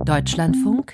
Deutschlandfunk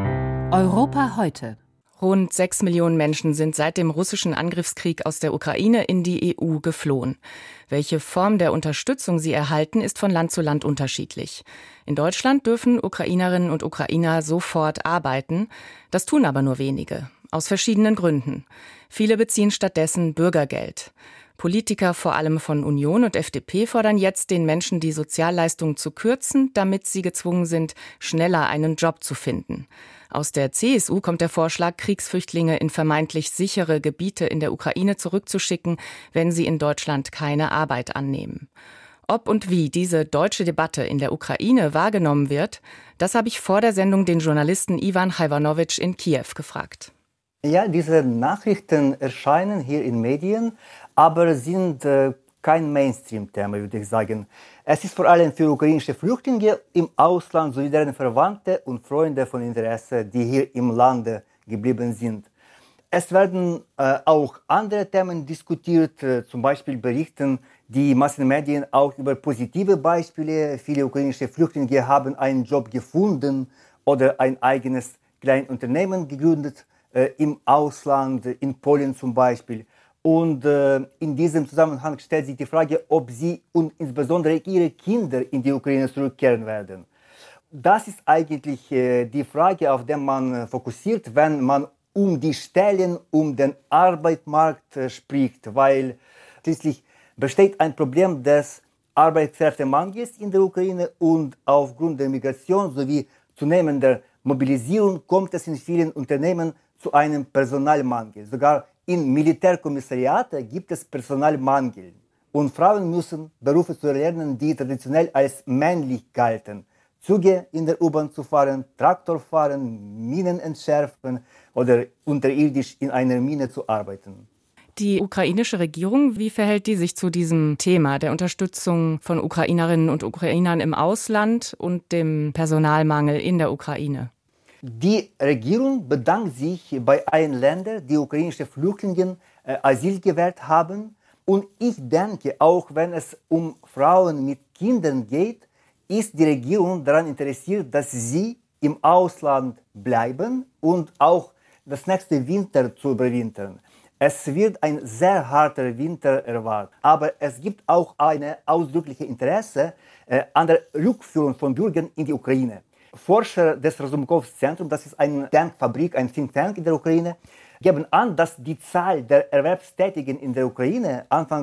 Europa heute. Rund 6 Millionen Menschen sind seit dem russischen Angriffskrieg aus der Ukraine in die EU geflohen. Welche Form der Unterstützung sie erhalten, ist von Land zu Land unterschiedlich. In Deutschland dürfen Ukrainerinnen und Ukrainer sofort arbeiten. Das tun aber nur wenige. Aus verschiedenen Gründen. Viele beziehen stattdessen Bürgergeld. Politiker, vor allem von Union und FDP, fordern jetzt, den Menschen die Sozialleistungen zu kürzen, damit sie gezwungen sind, schneller einen Job zu finden. Aus der CSU kommt der Vorschlag, Kriegsflüchtlinge in vermeintlich sichere Gebiete in der Ukraine zurückzuschicken, wenn sie in Deutschland keine Arbeit annehmen. Ob und wie diese deutsche Debatte in der Ukraine wahrgenommen wird, das habe ich vor der Sendung den Journalisten Ivan Hajvanovic in Kiew gefragt. Ja, diese Nachrichten erscheinen hier in Medien, aber sind kein Mainstream-Thema, würde ich sagen. Es ist vor allem für ukrainische Flüchtlinge im Ausland sowie deren Verwandte und Freunde von Interesse, die hier im Lande geblieben sind. Es werden auch andere Themen diskutiert, zum Beispiel berichten die Massenmedien auch über positive Beispiele. Viele ukrainische Flüchtlinge haben einen Job gefunden oder ein eigenes Kleinunternehmen gegründet, im Ausland, in Polen zum Beispiel. Und in diesem Zusammenhang stellt sich die Frage, ob sie und insbesondere ihre Kinder in die Ukraine zurückkehren werden. Das ist eigentlich die Frage, auf die man fokussiert, wenn man um die Stellen, um den Arbeitsmarkt spricht, weil schließlich besteht ein Problem des Arbeitskräftemangels in der Ukraine und aufgrund der Migration sowie zunehmender Mobilisierung kommt es in vielen Unternehmen zu einem Personalmangel. Sogar in Militärkommissariate gibt es Personalmangel. Und Frauen müssen Berufe zu erlernen, die traditionell als männlich galten. Züge in der U-Bahn zu fahren, Traktor fahren, Minen entschärfen oder unterirdisch in einer Mine zu arbeiten. Die ukrainische Regierung, wie verhält die sich zu diesem Thema der Unterstützung von Ukrainerinnen und Ukrainern im Ausland und dem Personalmangel in der Ukraine? Die Regierung bedankt sich bei allen Ländern, die ukrainische Flüchtlinge Asyl gewährt haben. Und ich denke, auch wenn es um Frauen mit Kindern geht, ist die Regierung daran interessiert, dass sie im Ausland bleiben und auch das nächste Winter zu überwintern. Es wird ein sehr harter Winter erwartet. Aber es gibt auch ein ausdrückliches Interesse an der Rückführung von Bürgern in die Ukraine. Forscher des Razumkov-Zentrums, das ist eine Denkfabrik, ein Think Tank in der Ukraine, geben an, dass die Zahl der Erwerbstätigen in der Ukraine Anfang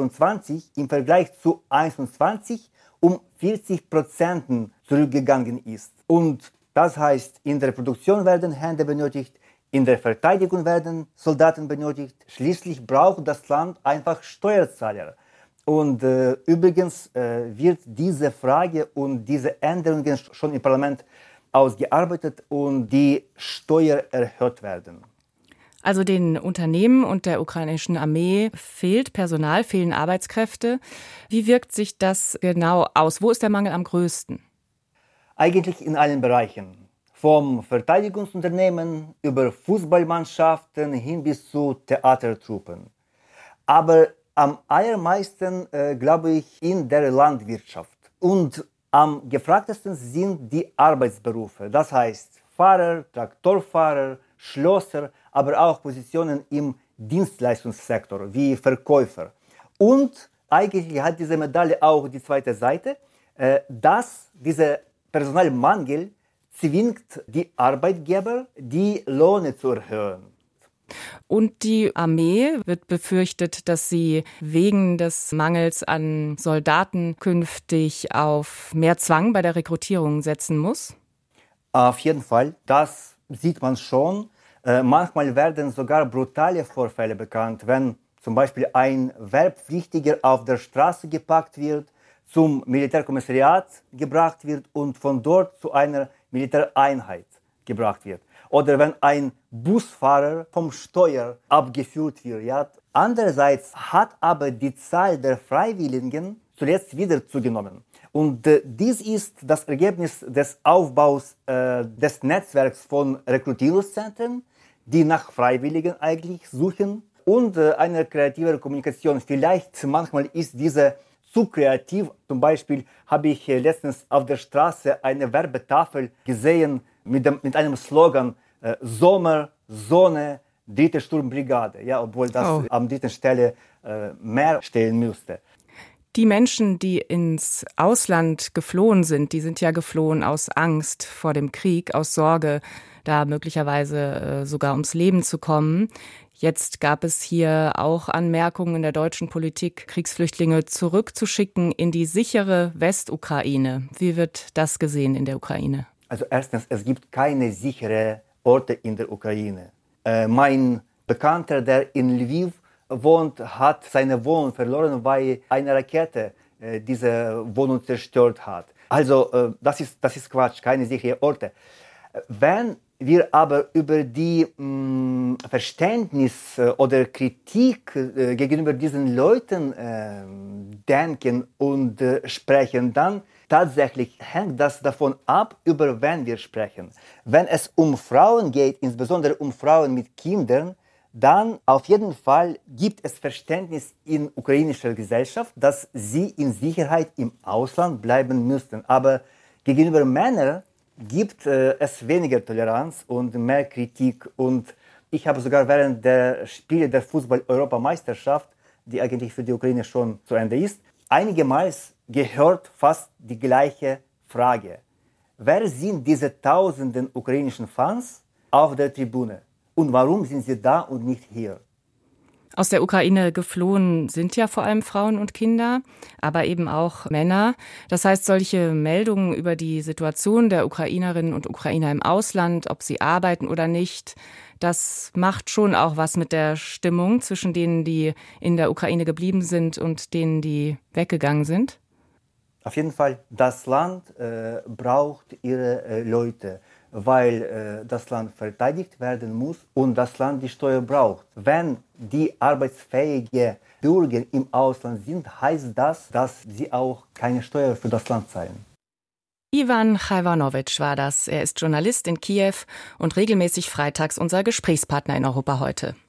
2024 im Vergleich zu 2021 um 40% zurückgegangen ist. Und das heißt, in der Produktion werden Hände benötigt, in der Verteidigung werden Soldaten benötigt. Schließlich braucht das Land einfach Steuerzahler. Und übrigens wird diese Frage und diese Änderungen schon im Parlament ausgearbeitet und die Steuer erhöht werden. Also den Unternehmen und der ukrainischen Armee fehlt Personal, fehlen Arbeitskräfte. Wie wirkt sich das genau aus? Wo ist der Mangel am größten? Eigentlich in allen Bereichen. Vom Verteidigungsunternehmen über Fußballmannschaften hin bis zu Theatertruppen. Aber am allermeisten, glaube ich, in der Landwirtschaft. Und am gefragtesten sind die Arbeitsberufe. Das heißt Fahrer, Traktorfahrer, Schlosser, aber auch Positionen im Dienstleistungssektor wie Verkäufer. Und eigentlich hat diese Medaille auch die zweite Seite, dass dieser Personalmangel zwingt die Arbeitgeber, die Löhne zu erhöhen. Und die Armee wird befürchtet, dass sie wegen des Mangels an Soldaten künftig auf mehr Zwang bei der Rekrutierung setzen muss? Auf jeden Fall, das sieht man schon. Manchmal werden sogar brutale Vorfälle bekannt, wenn zum Beispiel ein Wehrpflichtiger auf der Straße gepackt wird, zum Militärkommissariat gebracht wird und von dort zu einer Militäreinheit gebracht wird. Oder wenn ein Busfahrer vom Steuer abgeführt wird. Ja. Andererseits hat aber die Zahl der Freiwilligen zuletzt wieder zugenommen. Und dies ist das Ergebnis des Aufbaus des Netzwerks von Rekrutierungszentren, die nach Freiwilligen eigentlich suchen, und einer kreativen Kommunikation. Vielleicht manchmal ist diese zu kreativ. Zum Beispiel habe ich letztens auf der Straße eine Werbetafel gesehen mit einem Slogan Sommer, Sonne, dritte Sturmbrigade, ja, obwohl das an dritten Stelle mehr stehen müsste. Die Menschen, die ins Ausland geflohen sind ja geflohen aus Angst vor dem Krieg, aus Sorge, da möglicherweise sogar ums Leben zu kommen. Jetzt gab es hier auch Anmerkungen in der deutschen Politik, Kriegsflüchtlinge zurückzuschicken in die sichere Westukraine. Wie wird das gesehen in der Ukraine? Also erstens, es gibt keine sicheren Orte in der Ukraine. Mein Bekannter, der in Lviv wohnt, hat seine Wohnung verloren, weil eine Rakete diese Wohnung zerstört hat. Also das ist Quatsch, keine sicheren Orte. Wenn wir aber über die Verständnis oder Kritik gegenüber diesen Leuten denken und sprechen, dann tatsächlich hängt das davon ab, über wen wir sprechen. Wenn es um Frauen geht, insbesondere um Frauen mit Kindern, dann auf jeden Fall gibt es Verständnis in ukrainischer Gesellschaft, dass sie in Sicherheit im Ausland bleiben müssten. Aber gegenüber Männern gibt es weniger Toleranz und mehr Kritik. Und ich habe sogar während der Spiele der Fußball-Europameisterschaft, die eigentlich für die Ukraine schon zu Ende ist, einige Mal gehört fast die gleiche Frage. Wer sind diese tausenden ukrainischen Fans auf der Tribüne? Und warum sind sie da und nicht hier? Aus der Ukraine geflohen sind ja vor allem Frauen und Kinder, aber eben auch Männer. Das heißt, solche Meldungen über die Situation der Ukrainerinnen und Ukrainer im Ausland, ob sie arbeiten oder nicht, das macht schon auch was mit der Stimmung zwischen denen, die in der Ukraine geblieben sind und denen, die weggegangen sind. Auf jeden Fall, das Land braucht ihre Leute, weil das Land verteidigt werden muss und das Land die Steuer braucht. Wenn die arbeitsfähigen Bürger im Ausland sind, heißt das, dass sie auch keine Steuer für das Land zahlen. Iwan Chajwanowitsch war das. Er ist Journalist in Kiew und regelmäßig freitags unser Gesprächspartner in Europa heute.